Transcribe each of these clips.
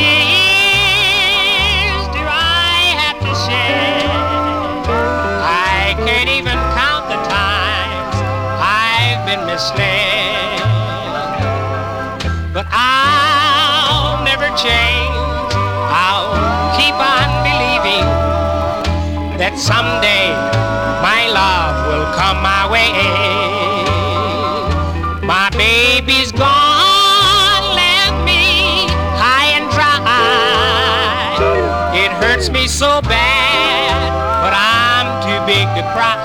tears do I have to shed? I can't even count the times I've been misled. But I'll never change. I'll keep on believing that someday my love will come my way. My baby's gone, left me high and dry. It hurts me so bad, but I'm too big to cry.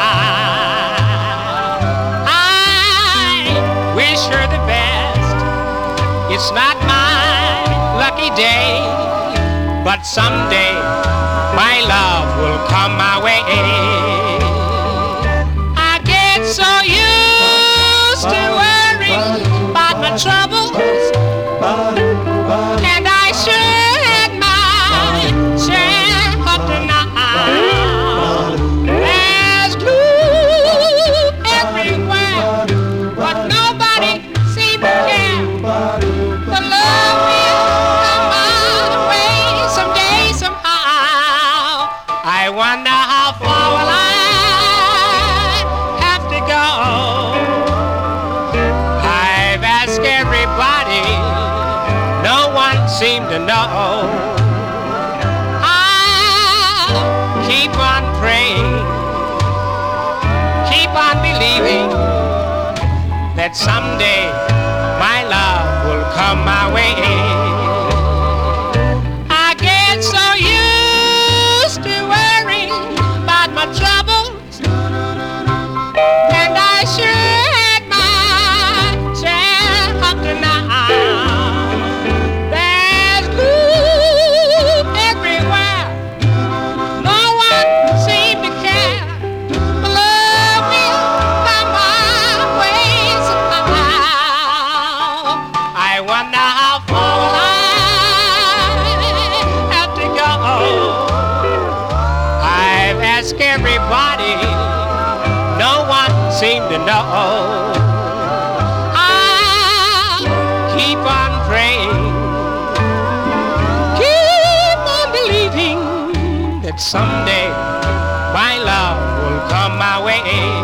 I wish her the best. It's not my lucky day, but someday my love will come my way. I get so used to worrying about my troubles, and I sure had my share up to now. There's blue everywhere, but nobody seems to care. The love will come my way someday, somehow. I wonder how far will I have to go. I've asked everybody, no one seemed to know. I'll keep on praying, keep on believing that someday my love will come my way. I get so used to worrying about my troubles, and I sure had my share up to now. There's blue everywhere, no one seemed to care. My love will come my way somehow. I wonder how far will I have to go. I've asked everybody, no one seemed to know. I'll keep on praying, keep on believing that someday my love will come my way.